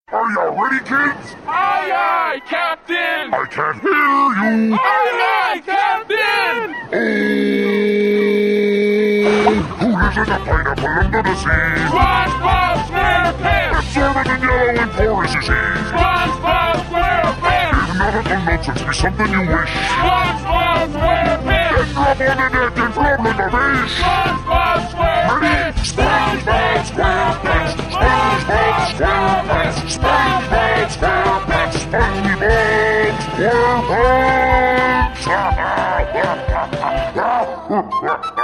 Are you ready, kids? Aye, aye, Captain! I can't hear you! Aye, aye, Captain! Oh! Who lives in a pineapple under the sea? SpongeBob SquarePants! Absorbent and yellow and porous, you see. SpongeBob SquarePants! If nautical nonsense be something you wish, SpongeBob SquarePants! then drop on the deck and float like a fish. SpongeBob SquarePants! SpongeBob SquarePants! SpongeBob SquarePants! SpongeBob SquarePants! SpongeBob SquarePants!